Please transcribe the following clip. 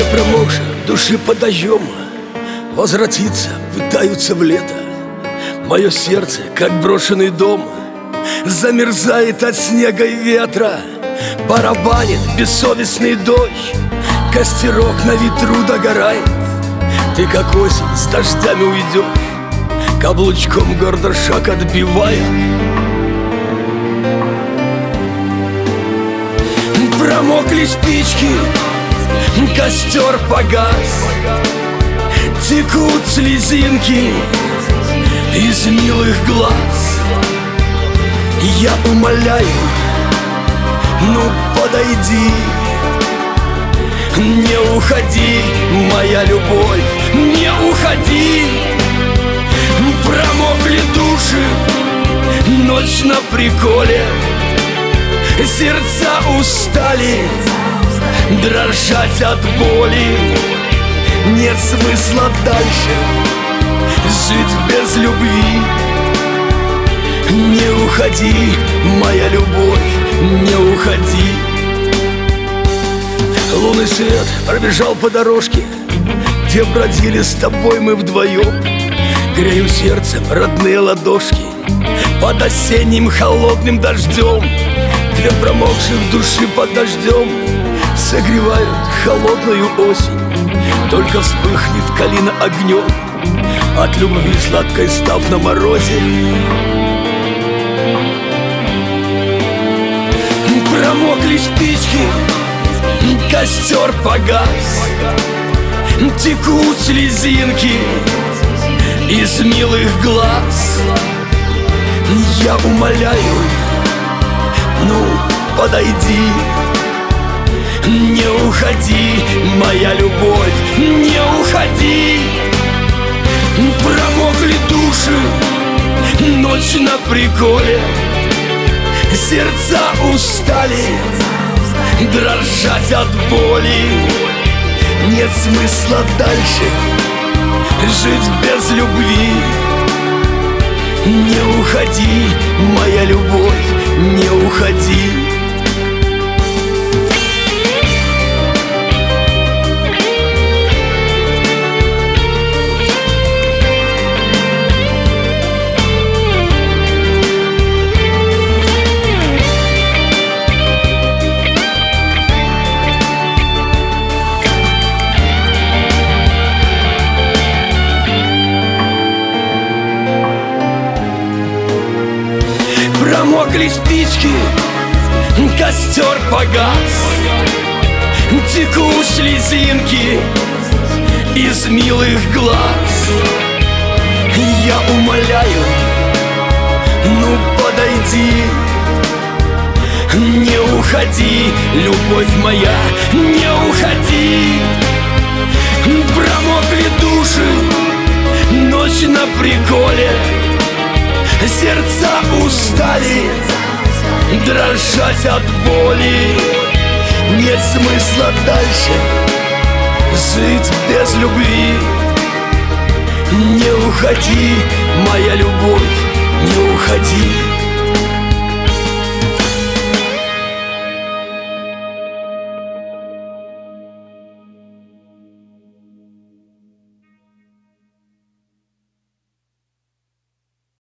промокших души под дождем возвратиться пытаются в лето. Мое сердце, как брошенный дом, замерзает от снега и ветра. Барабанит бессовестный дождь, костерок на ветру догорает. Ты, как осень, с дождями уйдешь, каблучком гордо шаг отбивая. Промокли спички, костер погас, текут слезинки из милых глаз. Я умоляю, ну подойди, не уходи, моя любовь, не уходи. Промокли души, ночь на приколе, сердца устали дрожать от боли. Нет смысла дальше жить без любви. Не уходи, моя любовь, не уходи. Лунный свет пробежал по дорожке, где бродили с тобой мы вдвоем. Грею сердцем родные ладошки под осенним холодным дождем. Для промокших души под дождем согревают холодную осень. Только вспыхнет калина огнем, от любви сладкой став на морозе. Промокли спички, костер погас, текут слезинки из милых глаз. Я умоляю, ну подойди, не уходи, моя любовь, не уходи. Промокли души, ночь на приколе, сердца устали дрожать от боли. Нет смысла дальше жить без любви. Не уходи, моя любовь, не уходи. Промокли спички, костер погас, текут слезинки из милых глаз. Я умоляю, ну подойди, не уходи, любовь моя, не уходи. Промокли души, ночь на приколе, сердца устали дрожать от боли. Нет смысла дальше жить без любви. Не уходи, моя любовь, не уходи.